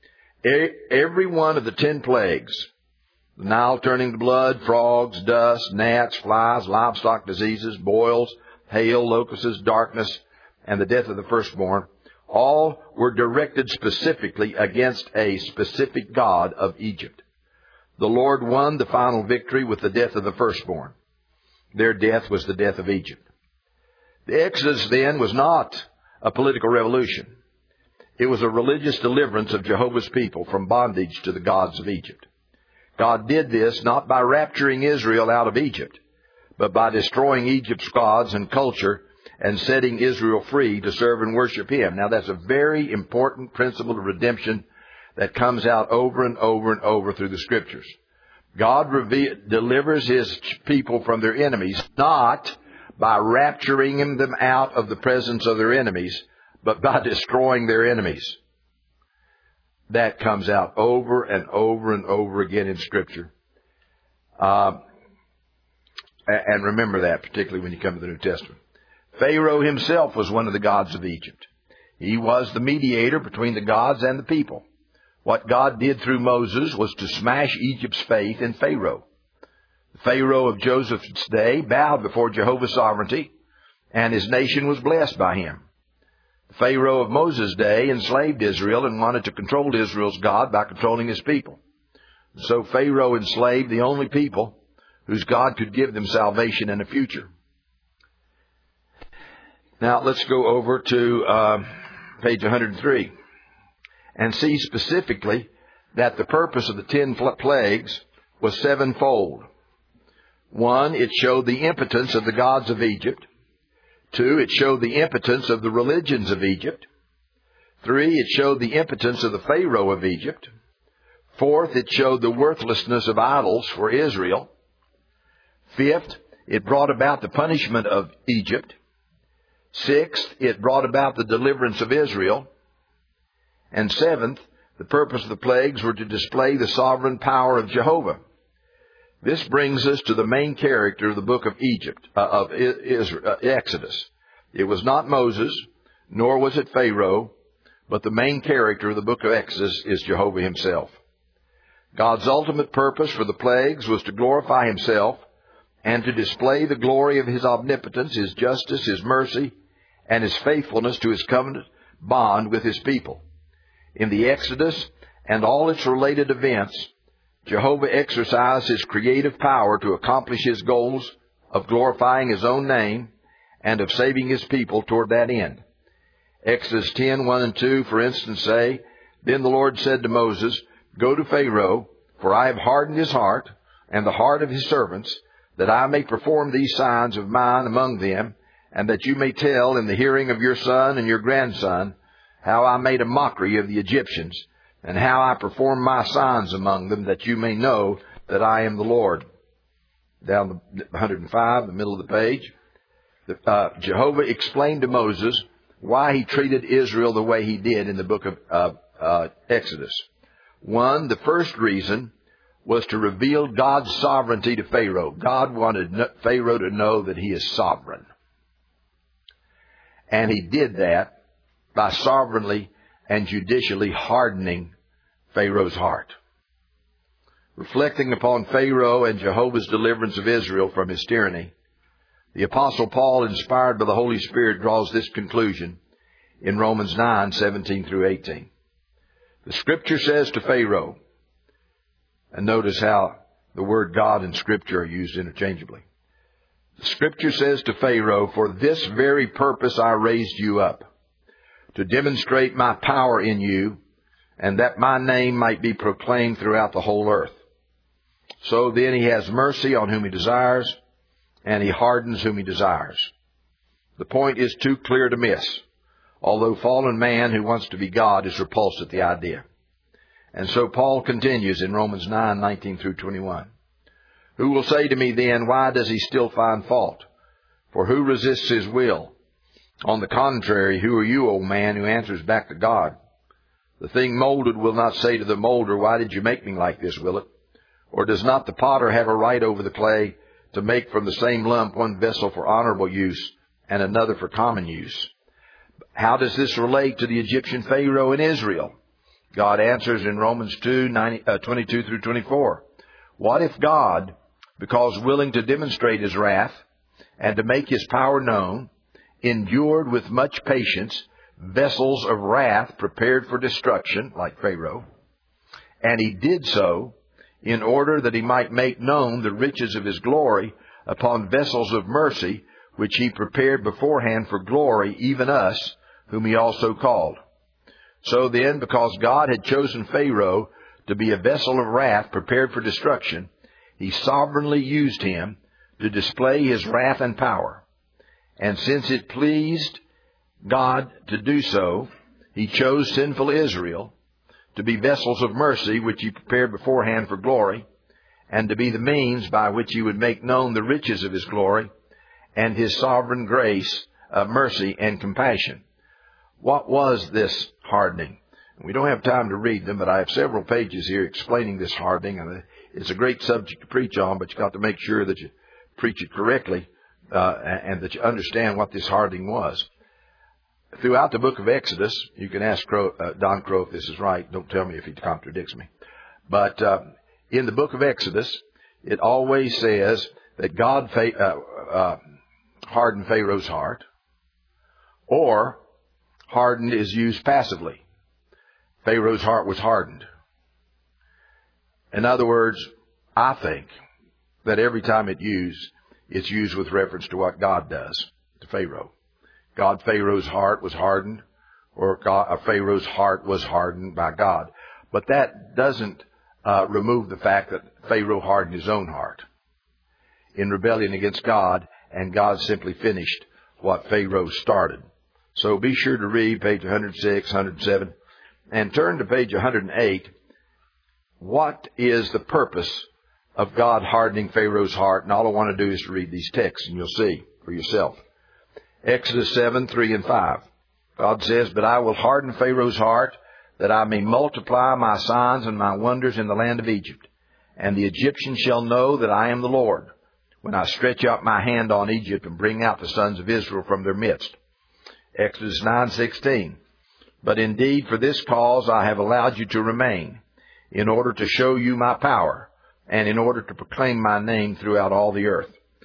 Every one of the ten plagues, the Nile turning to blood, frogs, dust, gnats, flies, livestock diseases, boils, hail, locusts, darkness, and the death of the firstborn, all were directed specifically against a specific god of Egypt. The Lord won the final victory with the death of the firstborn. Their death was the death of Egypt. The Exodus then was not a political revolution. It was a religious deliverance of Jehovah's people from bondage to the gods of Egypt. God did this not by rapturing Israel out of Egypt, but by destroying Egypt's gods and culture and setting Israel free to serve and worship Him. Now that's a very important principle of redemption that comes out over and over and over through the Scriptures. God reve- delivers His people from their enemies, not by rapturing them out of the presence of their enemies, but by destroying their enemies. That comes out over and over and over again in Scripture. Uh, and remember that, particularly when you come to the New Testament. Pharaoh himself was one of the gods of Egypt. He was the mediator between the gods and the people. What God did through Moses was to smash Egypt's faith in Pharaoh. The Pharaoh of Joseph's day bowed before Jehovah's sovereignty, and his nation was blessed by him. The Pharaoh of Moses' day enslaved Israel and wanted to control Israel's God by controlling his people. So Pharaoh enslaved the only people whose God could give them salvation and a future. Now let's go over to uh, page one hundred three and see specifically that the purpose of the ten plagues was sevenfold. One, it showed the impotence of the gods of Egypt. Two, it showed the impotence of the religions of Egypt. Three, it showed the impotence of the Pharaoh of Egypt. Fourth, it showed the worthlessness of idols for Israel. Fifth, it brought about the punishment of Egypt. Sixth, it brought about the deliverance of Israel. And seventh, the purpose of the plagues were to display the sovereign power of Jehovah. This brings us to the main character of the book of Egypt, uh, of Israel, uh, Exodus. It was not Moses, nor was it Pharaoh, but the main character of the book of Exodus is Jehovah Himself. God's ultimate purpose for the plagues was to glorify Himself and to display the glory of his omnipotence, his justice, his mercy, and his faithfulness to his covenant bond with his people. In the Exodus and all its related events, Jehovah exercised his creative power to accomplish his goals of glorifying his own name and of saving his people toward that end. Exodus ten, one and two, for instance, say, Then the Lord said to Moses, Go to Pharaoh, for I have hardened his heart and the heart of his servants, that I may perform these signs of mine among them, and that you may tell in the hearing of your son and your grandson how I made a mockery of the Egyptians, and how I performed my signs among them, that you may know that I am the Lord. Down the one hundred five, the middle of the page, uh, Jehovah explained to Moses why he treated Israel the way he did in the book of uh, uh, Exodus. One, the first reason was to reveal God's sovereignty to Pharaoh. God wanted Pharaoh to know that he is sovereign. And he did that by sovereignly and judicially hardening Pharaoh's heart. Reflecting upon Pharaoh and Jehovah's deliverance of Israel from his tyranny, the Apostle Paul, inspired by the Holy Spirit, draws this conclusion in Romans nine, seventeen through eighteen. The Scripture says to Pharaoh, and notice how the word God and Scripture are used interchangeably. The Scripture says to Pharaoh, For this very purpose I raised you up, to demonstrate my power in you, and that my name might be proclaimed throughout the whole earth. So then he has mercy on whom he desires, and he hardens whom he desires. The point is too clear to miss, although fallen man who wants to be God is repulsed at the idea. And so Paul continues in Romans nine, nineteen through twenty-one. Who will say to me then, why does he still find fault? For who resists his will? On the contrary, who are you, O man, who answers back to God? The thing molded will not say to the molder, Why did you make me like this, will it? Or does not the potter have a right over the clay to make from the same lump one vessel for honorable use and another for common use? How does this relate to the Egyptian Pharaoh in Israel? God answers in Romans two, twenty-two through twenty-four. What if God, because willing to demonstrate his wrath and to make his power known, endured with much patience vessels of wrath prepared for destruction, like Pharaoh, and he did so in order that he might make known the riches of his glory upon vessels of mercy, which he prepared beforehand for glory, even us, whom he also called. So then, because God had chosen Pharaoh to be a vessel of wrath prepared for destruction, he sovereignly used him to display his wrath and power. And since it pleased God to do so, he chose sinful Israel to be vessels of mercy, which he prepared beforehand for glory, and to be the means by which he would make known the riches of his glory and his sovereign grace, uh, mercy, and compassion. What was this hardening? We don't have time to read them, but I have several pages here explaining this hardening. And it's a great subject to preach on, but you've got to make sure that you preach it correctly uh, and that you understand what this hardening was. Throughout the book of Exodus, you can ask Crow, uh, Don Crow if this is right. Don't tell me if he contradicts me. But uh, in the book of Exodus, it always says that God fa- uh, uh, hardened Pharaoh's heart, or hardened is used passively. Pharaoh's heart was hardened. In other words, I think that every time it used, it's used with reference to what God does to Pharaoh. God, Pharaoh's heart was hardened, or God, uh, Pharaoh's heart was hardened by God. But that doesn't uh, remove the fact that Pharaoh hardened his own heart in rebellion against God, and God simply finished what Pharaoh started. So be sure to read page one hundred six, one hundred seven, and turn to page one hundred eight. What is the purpose of God hardening Pharaoh's heart? And all I want to do is to read these texts, and you'll see for yourself. Exodus seven, three and five. God says, But I will harden Pharaoh's heart, that I may multiply my signs and my wonders in the land of Egypt. And the Egyptians shall know that I am the Lord, when I stretch out my hand on Egypt and bring out the sons of Israel from their midst. Exodus nine, sixteen. But indeed for this cause I have allowed you to remain, in order to show you my power, and in order to proclaim my name throughout all the earth.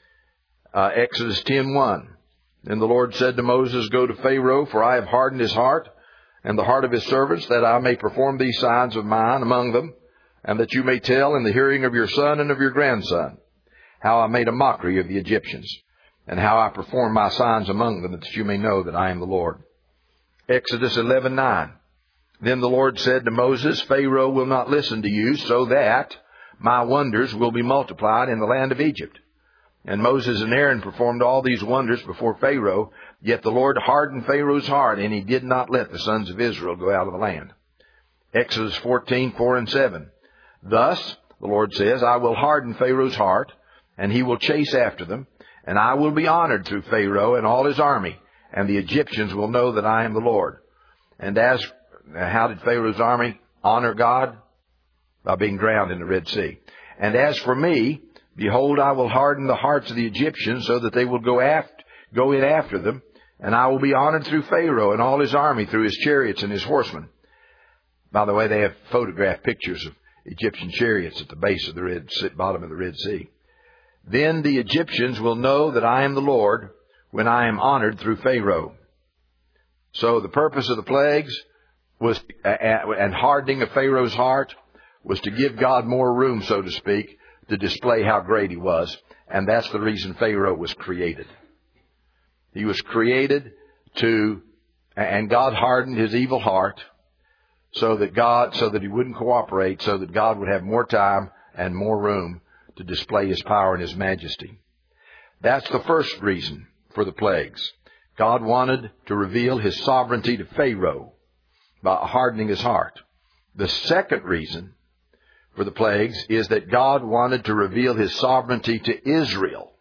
Uh, Exodus ten one. Then the Lord said to Moses, Go to Pharaoh, for I have hardened his heart and the heart of his servants, that I may perform these signs of mine among them, and that you may tell in the hearing of your son and of your grandson how I made a mockery of the Egyptians, and how I performed my signs among them, that you may know that I am the Lord. Exodus eleven nine. Then the Lord said to Moses, Pharaoh will not listen to you, so that my wonders will be multiplied in the land of Egypt. And Moses and Aaron performed all these wonders before Pharaoh, yet the Lord hardened Pharaoh's heart, and he did not let the sons of Israel go out of the land. Exodus fourteen four and seven. Thus, the Lord says, I will harden Pharaoh's heart, and he will chase after them, and I will be honored through Pharaoh and all his army, and the Egyptians will know that I am the Lord. And as, how did Pharaoh's army honor God? By being drowned in the Red Sea. And as for me, behold, I will harden the hearts of the Egyptians, so that they will go after, go in after them, and I will be honored through Pharaoh and all his army, through his chariots and his horsemen. By the way, they have photographed pictures of Egyptian chariots at the base of the Red Sea, bottom of the Red Sea. Then the Egyptians will know that I am the Lord, when I am honored through Pharaoh. So the purpose of the plagues was, uh, and hardening of Pharaoh's heart, was to give God more room, so to speak, to display how great he was. And that's the reason Pharaoh was created. He was created to, and God hardened his evil heart so that God, so that he wouldn't cooperate, so that God would have more time and more room to display his power and his majesty. That's the first reason for the plagues. God wanted to reveal his sovereignty to Pharaoh by hardening his heart. The second reason for the plagues is that God wanted to reveal his sovereignty to Israel.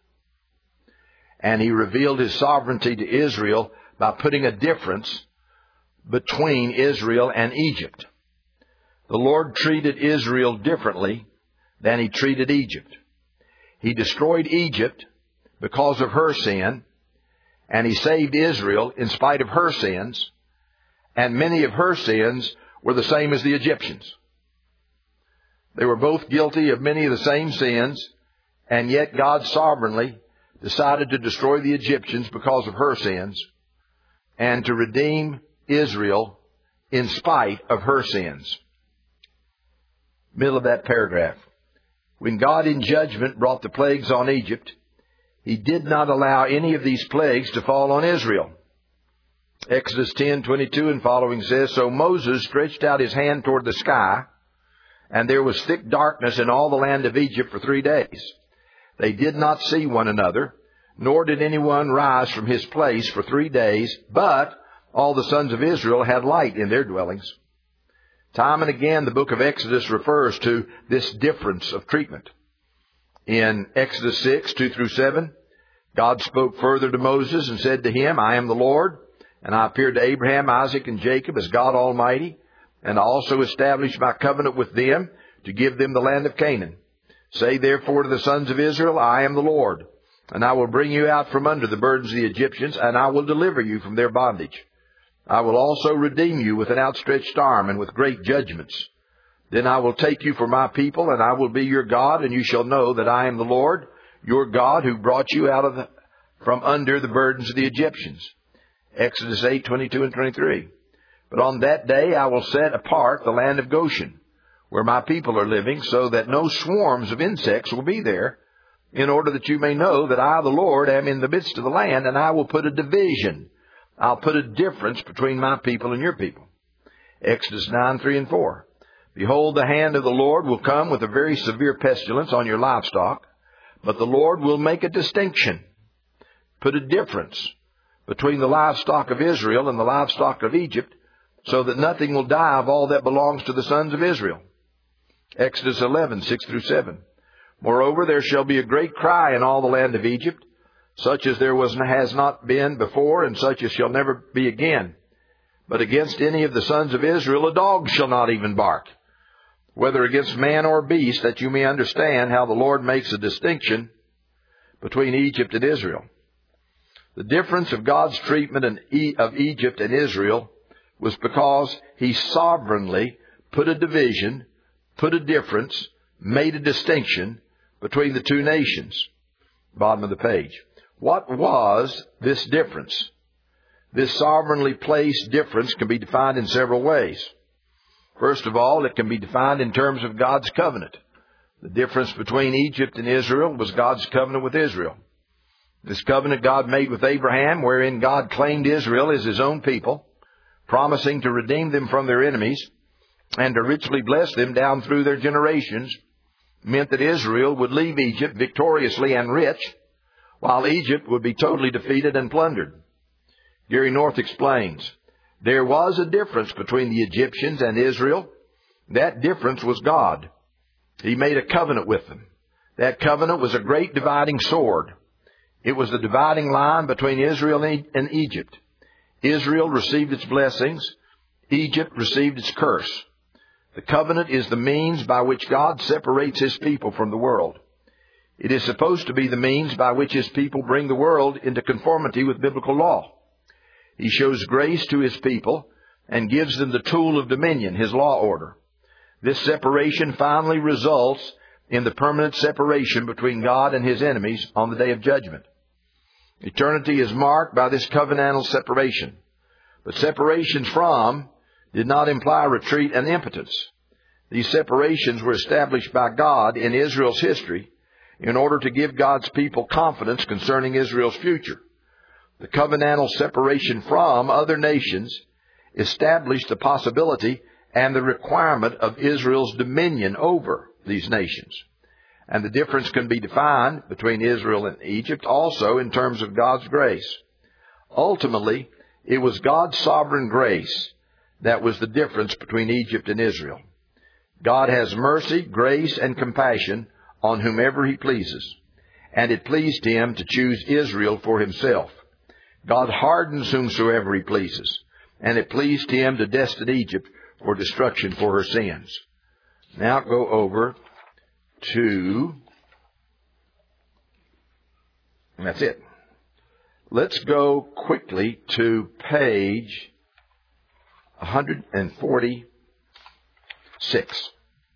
And he revealed his sovereignty to Israel by putting a difference between Israel and Egypt. The Lord treated Israel differently than he treated Egypt. He destroyed Egypt because of her sin, and he saved Israel in spite of her sins, and many of her sins were the same as the Egyptians. They were both guilty of many of the same sins, and yet God sovereignly decided to destroy the Egyptians because of her sins, and to redeem Israel in spite of her sins. Middle of that paragraph. When God in judgment brought the plagues on Egypt, he did not allow any of these plagues to fall on Israel. Exodus ten twenty-two and following says, So Moses stretched out his hand toward the sky, and there was thick darkness in all the land of Egypt for three days. They did not see one another, nor did anyone rise from his place for three days, but all the sons of Israel had light in their dwellings. Time and again, the book of Exodus refers to this difference of treatment. In Exodus six, two through seven, God spoke further to Moses and said to him, I am the Lord, and I appeared to Abraham, Isaac, and Jacob as God Almighty, and I also established my covenant with them to give them the land of Canaan. Say therefore to the sons of Israel, I am the Lord, and I will bring you out from under the burdens of the Egyptians, and I will deliver you from their bondage. I will also redeem you with an outstretched arm and with great judgments. Then I will take you for my people, and I will be your God, and you shall know that I am the Lord, your God, who brought you out of the, from under the burdens of the Egyptians. Exodus eight twenty-two and twenty-three. But on that day I will set apart the land of Goshen, where my people are living, so that no swarms of insects will be there, in order that you may know that I, the Lord, am in the midst of the land, and I will put a division. I'll put a difference between my people and your people. Exodus nine, three and four. Behold, the hand of the Lord will come with a very severe pestilence on your livestock, but the Lord will make a distinction, put a difference between the livestock of Israel and the livestock of Egypt, so that nothing will die of all that belongs to the sons of Israel. Exodus eleven, six through seven. Moreover, there shall be a great cry in all the land of Egypt, such as there was has not been before, and such as shall never be again. But against any of the sons of Israel a dog shall not even bark, whether against man or beast, that you may understand how the Lord makes a distinction between Egypt and Israel. The difference of God's treatment of Egypt and Israel was because he sovereignly put a division, put a difference, made a distinction between the two nations. Bottom of the page. What was this difference? This sovereignly placed difference can be defined in several ways. First of all, it can be defined in terms of God's covenant. The difference between Egypt and Israel was God's covenant with Israel. This covenant God made with Abraham, wherein God claimed Israel as His own people, promising to redeem them from their enemies and to richly bless them down through their generations, meant that Israel would leave Egypt victoriously and rich, while Egypt would be totally defeated and plundered. Gary North explains, there was a difference between the Egyptians and Israel. That difference was God. He made a covenant with them. That covenant was a great dividing sword. It was the dividing line between Israel and Egypt. Israel received its blessings. Egypt received its curse. The covenant is the means by which God separates His people from the world. It is supposed to be the means by which His people bring the world into conformity with biblical law. He shows grace to His people and gives them the tool of dominion, His law order. This separation finally results in the permanent separation between God and His enemies on the day of judgment. Eternity is marked by this covenantal separation. But separations from did not imply retreat and impotence. These separations were established by God in Israel's history in order to give God's people confidence concerning Israel's future. The covenantal separation from other nations established the possibility and the requirement of Israel's dominion over these nations. And the difference can be defined between Israel and Egypt also in terms of God's grace. Ultimately, it was God's sovereign grace that was the difference between Egypt and Israel. God has mercy, grace, and compassion on whomever He pleases, and it pleased Him to choose Israel for Himself. God hardens whomsoever He pleases, and it pleased Him to destine Egypt for destruction for her sins. Now go over to, and that's it. Let's go quickly to page one forty-six.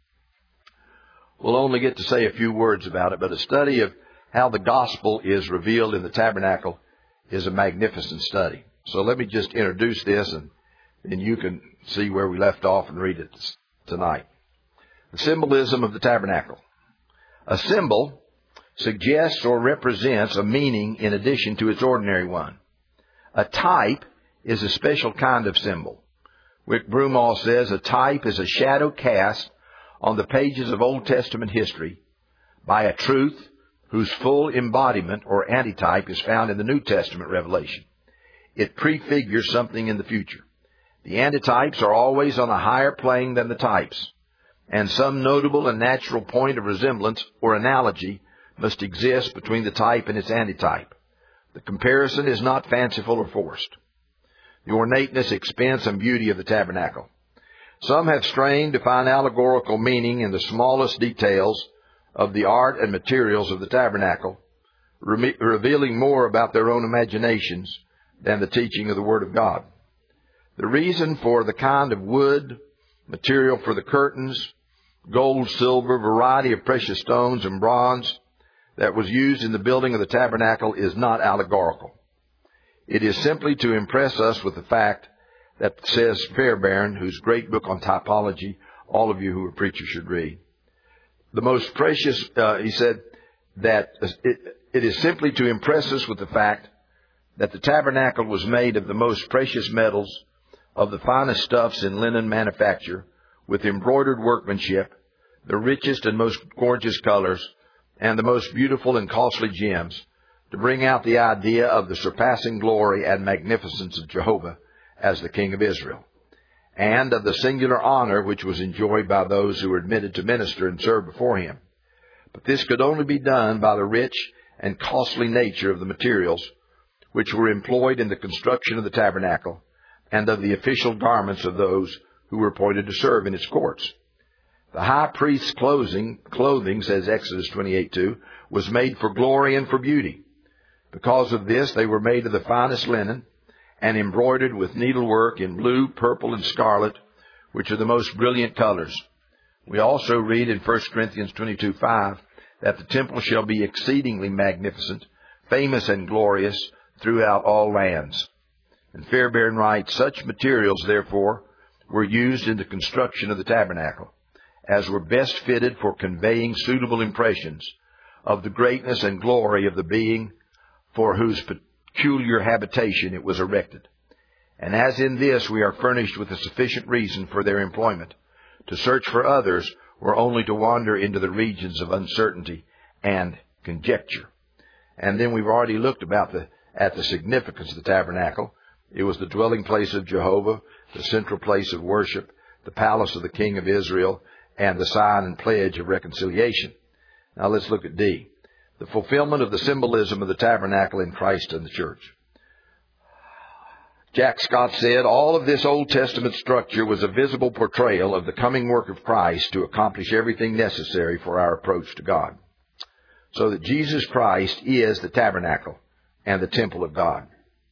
We'll only get to say a few words about it, but a study of how the gospel is revealed in the tabernacle is a magnificent study. So let me just introduce this, and then you can see where we left off and read it tonight. The symbolism of the tabernacle. A symbol suggests or represents a meaning in addition to its ordinary one. A type is a special kind of symbol. Wick Broomall says a type is a shadow cast on the pages of Old Testament history by a truth whose full embodiment or antitype is found in the New Testament revelation. It prefigures something in the future. The antitypes are always on a higher plane than the types, and some notable and natural point of resemblance or analogy must exist between the type and its antitype. The comparison is not fanciful or forced. The ornateness, expense, and beauty of the tabernacle. Some have strained to find allegorical meaning in the smallest details of the art and materials of the tabernacle, re- revealing more about their own imaginations than the teaching of the Word of God. The reason for the kind of wood, material for the curtains, gold, silver, variety of precious stones, and bronze that was used in the building of the tabernacle is not allegorical. It is simply to impress us with the fact that says Fairbairn, whose great book on typology all of you who are preachers should read. The most precious, uh, he said, that it, it is simply to impress us with the fact that the tabernacle was made of the most precious metals, of the finest stuffs in linen manufacture, with embroidered workmanship, the richest and most gorgeous colors, and the most beautiful and costly gems, to bring out the idea of the surpassing glory and magnificence of Jehovah as the King of Israel, and of the singular honor which was enjoyed by those who were admitted to minister and serve before Him. But this could only be done by the rich and costly nature of the materials which were employed in the construction of the tabernacle and of the official garments of those who were appointed to serve in its courts. The high priest's clothing, clothing, says Exodus twenty-eight two, was made for glory and for beauty. Because of this, they were made of the finest linen and embroidered with needlework in blue, purple, and scarlet, which are the most brilliant colors. We also read in First Corinthians twenty-two five that the temple shall be exceedingly magnificent, famous and glorious throughout all lands. And Fairbairn writes, such materials, therefore, were used in the construction of the tabernacle, as were best fitted for conveying suitable impressions of the greatness and glory of the being for whose peculiar habitation it was erected. And as in this we are furnished with a sufficient reason for their employment, to search for others were only to wander into the regions of uncertainty and conjecture. And then we've already looked about the, at the significance of the tabernacle. It was the dwelling place of Jehovah, the central place of worship, the palace of the King of Israel, and the sign and pledge of reconciliation. Now let's look at D. The fulfillment of the symbolism of the tabernacle in Christ and the church. Jack Scott said, all of this Old Testament structure was a visible portrayal of the coming work of Christ to accomplish everything necessary for our approach to God. So that Jesus Christ is the tabernacle and the temple of God.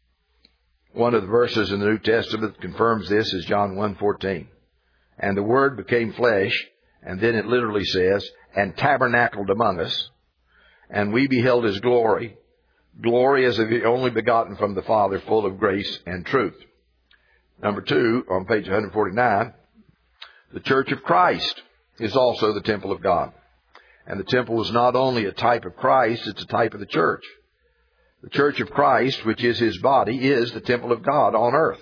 One of the verses in the New Testament that confirms this is John one fourteen. And the Word became flesh, and then it literally says, and tabernacled among us, and we beheld His glory, glory as of the only begotten from the Father, full of grace and truth. Number two, on page one forty-nine, the church of Christ is also the temple of God. And the temple is not only a type of Christ, it's a type of the church. The church of Christ, which is His body, is the temple of God on earth,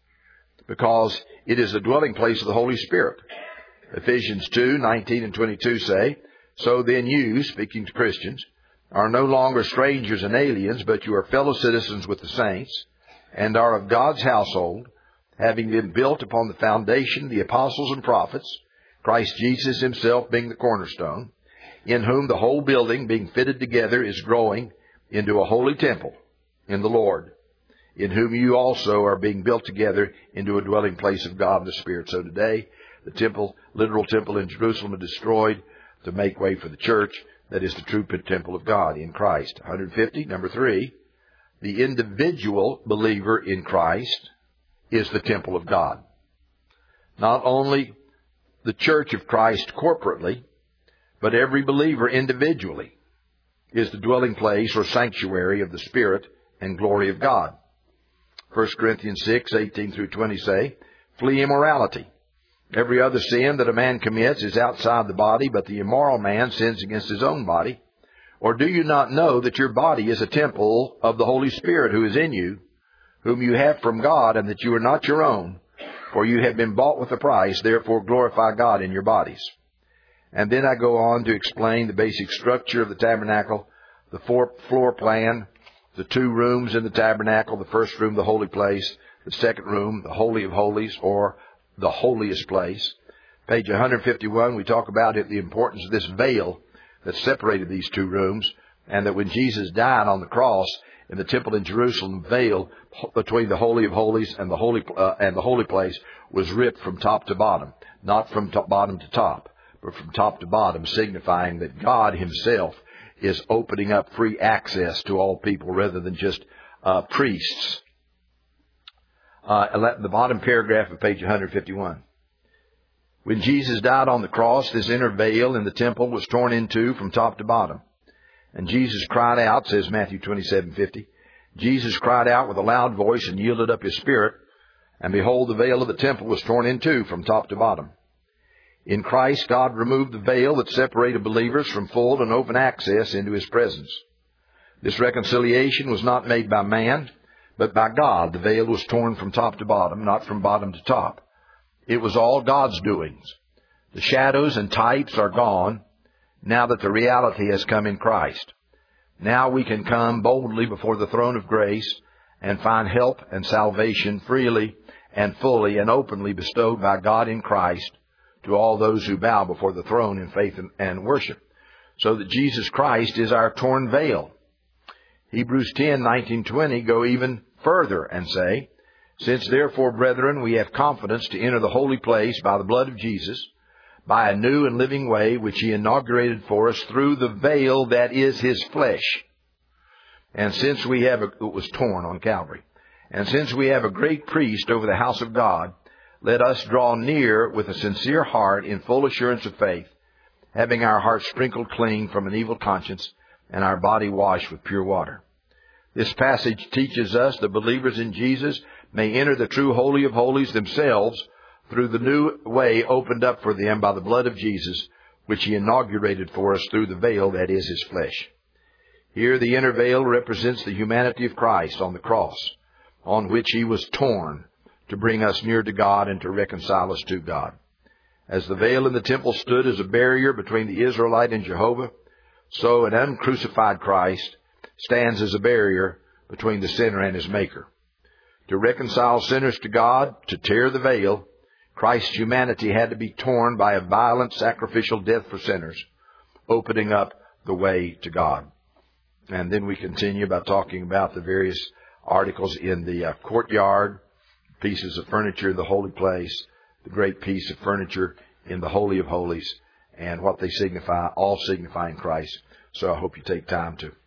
because it is the dwelling place of the Holy Spirit. Ephesians two nineteen and twenty-two say, so then you, speaking to Christians, are no longer strangers and aliens, but you are fellow citizens with the saints, and are of God's household, having been built upon the foundation of the apostles and prophets, Christ Jesus Himself being the cornerstone, in whom the whole building, being fitted together, is growing into a holy temple in the Lord, in whom you also are being built together into a dwelling place of God in the Spirit. So today, the temple, literal temple in Jerusalem, is destroyed to make way for the church. That is the true temple of God in Christ. one fifty, number three, the individual believer in Christ is the temple of God. Not only the church of Christ corporately, but every believer individually is the dwelling place or sanctuary of the Spirit and glory of God. First Corinthians six eighteen through twenty say, flee immorality. Every other sin that a man commits is outside the body, but the immoral man sins against his own body. Or do you not know that your body is a temple of the Holy Spirit who is in you, whom you have from God, and that you are not your own? For you have been bought with a price, therefore glorify God in your bodies. And then I go on to explain the basic structure of the tabernacle, the four floor plan, the two rooms in the tabernacle, the first room, the holy place, the second room, the Holy of Holies, or the holiest place. Page one fifty-one, we talk about it, the importance of this veil that separated these two rooms, and that when Jesus died on the cross in the temple in Jerusalem, the veil between the Holy of Holies and the holy uh, and the holy place was ripped from top to bottom, not from top, bottom to top, but from top to bottom, signifying that God Himself is opening up free access to all people rather than just uh, priests. Uh, the bottom paragraph of page one fifty-one. When Jesus died on the cross, this inner veil in the temple was torn in two from top to bottom. And Jesus cried out, says Matthew twenty-seven fifty. Jesus cried out with a loud voice and yielded up His spirit. And behold, the veil of the temple was torn in two from top to bottom. In Christ, God removed the veil that separated believers from full and open access into His presence. This reconciliation was not made by man, but by God. The veil was torn from top to bottom, not from bottom to top. It was all God's doings. The shadows and types are gone now that the reality has come in Christ. Now we can come boldly before the throne of grace and find help and salvation freely and fully and openly bestowed by God in Christ to all those who bow before the throne in faith and worship. So that Jesus Christ is our torn veil. Hebrews ten nineteen twenty go even further and say, since therefore, brethren, we have confidence to enter the holy place by the blood of Jesus, by a new and living way which He inaugurated for us through the veil that is His flesh. And since we have a, it was torn on Calvary. And since we have a great priest over the house of God, let us draw near with a sincere heart in full assurance of faith, having our hearts sprinkled clean from an evil conscience and our body washed with pure water. This passage teaches us that believers in Jesus may enter the true Holy of Holies themselves through the new way opened up for them by the blood of Jesus, which He inaugurated for us through the veil that is His flesh. Here the inner veil represents the humanity of Christ on the cross, on which He was torn to bring us near to God and to reconcile us to God. As the veil in the temple stood as a barrier between the Israelite and Jehovah, so an uncrucified Christ stands as a barrier between the sinner and his Maker. To reconcile sinners to God, to tear the veil, Christ's humanity had to be torn by a violent sacrificial death for sinners, opening up the way to God. And then we continue by talking about the various articles in the uh, courtyard, pieces of furniture in the holy place, the great piece of furniture in the Holy of Holies, and what they signify, all signifying Christ. So I hope you take time to